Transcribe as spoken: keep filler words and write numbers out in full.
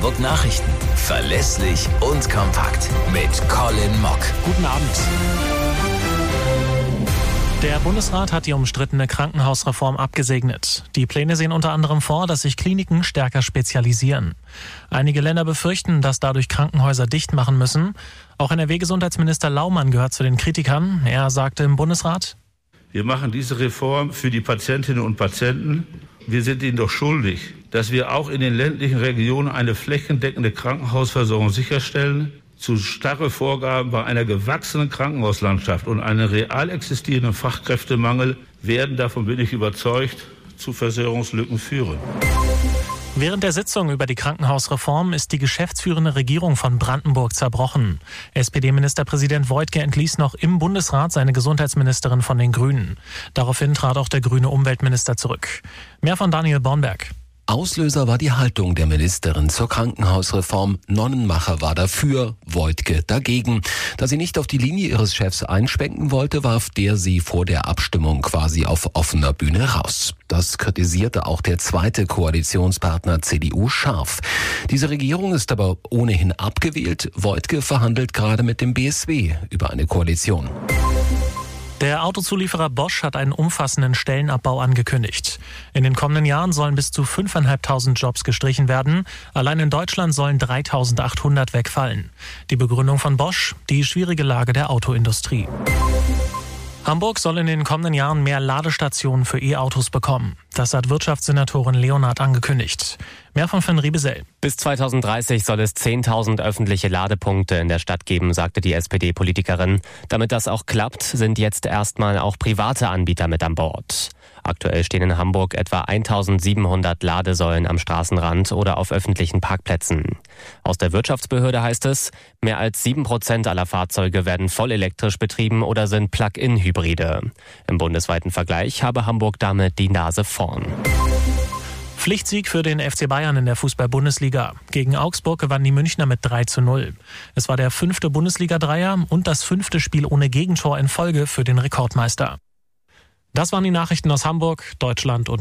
Hamburg Nachrichten. Verlässlich und kompakt. Mit Colin Mock. Guten Abend. Der Bundesrat hat die umstrittene Krankenhausreform abgesegnet. Die Pläne sehen unter anderem vor, dass sich Kliniken stärker spezialisieren. Einige Länder befürchten, dass dadurch Krankenhäuser dicht machen müssen. Auch N R W-Gesundheitsminister Laumann gehört zu den Kritikern. Er sagte im Bundesrat: Wir machen diese Reform für die Patientinnen und Patienten. Wir sind ihnen doch schuldig, dass wir auch in den ländlichen Regionen eine flächendeckende Krankenhausversorgung sicherstellen. Zu starre Vorgaben bei einer gewachsenen Krankenhauslandschaft und einem real existierenden Fachkräftemangel werden, davon bin ich überzeugt, zu Versorgungslücken führen. Während der Sitzung über die Krankenhausreform ist die geschäftsführende Regierung von Brandenburg zerbrochen. S P D-Ministerpräsident Woidke entließ noch im Bundesrat seine Gesundheitsministerin von den Grünen. Daraufhin trat auch der grüne Umweltminister zurück. Mehr von Daniel Bornberg. Auslöser war die Haltung der Ministerin zur Krankenhausreform. Nonnenmacher war dafür, Woidke dagegen. Da sie nicht auf die Linie ihres Chefs einschwenken wollte, warf der sie vor der Abstimmung quasi auf offener Bühne raus. Das kritisierte auch der zweite Koalitionspartner C D U scharf. Diese Regierung ist aber ohnehin abgewählt. Woidke verhandelt gerade mit dem B S W über eine Koalition. Der Autozulieferer Bosch hat einen umfassenden Stellenabbau angekündigt. In den kommenden Jahren sollen bis zu fünftausendfünfhundert Jobs gestrichen werden. Allein in Deutschland sollen dreitausendachthundert wegfallen. Die Begründung von Bosch: die schwierige Lage der Autoindustrie. Hamburg soll in den kommenden Jahren mehr Ladestationen für E-Autos bekommen. Das hat Wirtschaftssenatorin Leonhardt angekündigt. Mehr von Finn Riebesell. Bis zweitausenddreißig soll es zehntausend öffentliche Ladepunkte in der Stadt geben, sagte die S P D-Politikerin. Damit das auch klappt, sind jetzt erstmal auch private Anbieter mit an Bord. Aktuell stehen in Hamburg etwa eintausendsiebenhundert Ladesäulen am Straßenrand oder auf öffentlichen Parkplätzen. Aus der Wirtschaftsbehörde heißt es, mehr als sieben Prozent aller Fahrzeuge werden voll elektrisch betrieben oder sind Plug-in-Hybride. Im bundesweiten Vergleich habe Hamburg damit die Nase vorn. Pflichtsieg für den F C Bayern in der Fußball-Bundesliga. Gegen Augsburg gewannen die Münchner mit drei zu null. Es war der fünfte Bundesliga-Dreier und das fünfte Spiel ohne Gegentor in Folge für den Rekordmeister. Das waren die Nachrichten aus Hamburg, Deutschland und